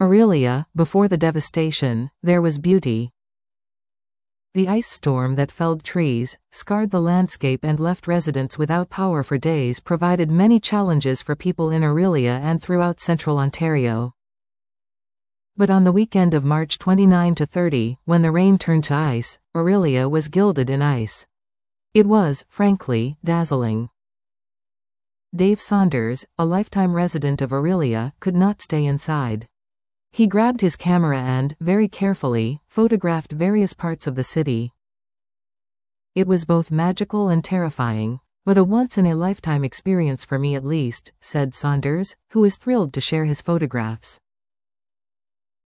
Aurelia, before the devastation, there was beauty. The ice storm that felled trees, scarred the landscape and left residents without power for days provided many challenges for people in Aurelia and throughout central Ontario. But on the weekend of March 29 to 30, when the rain turned to ice, Aurelia was gilded in ice. It was, frankly, dazzling. Dave Saunders, a lifetime resident of Aurelia, could not stay inside. He grabbed his camera and, very carefully, photographed various parts of the city. It was both magical and terrifying, but a once-in-a-lifetime experience for me at least, said Saunders, who was thrilled to share his photographs.